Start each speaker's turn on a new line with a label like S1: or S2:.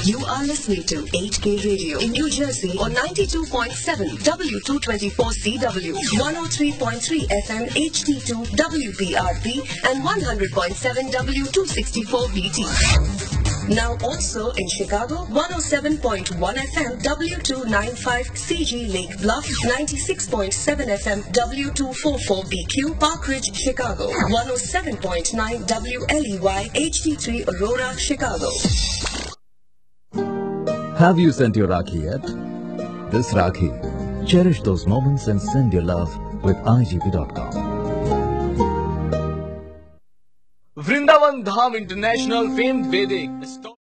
S1: You are listening to 8K Radio in New Jersey on 92.7 W224CW, 103.3 FM HD2 WBRP and 100.7 W264BT. Now also in Chicago, 107.1 FM W295 CG Lake Bluff, 96.7 FM W244BQ Park Ridge, Chicago, 107.9 WLEY HD3 Aurora, Chicago.
S2: Have you sent your Rakhi yet? This Rakhi, cherish those moments and send your love with IGP.com.
S3: Vrindavan Dham International, famed Vedic,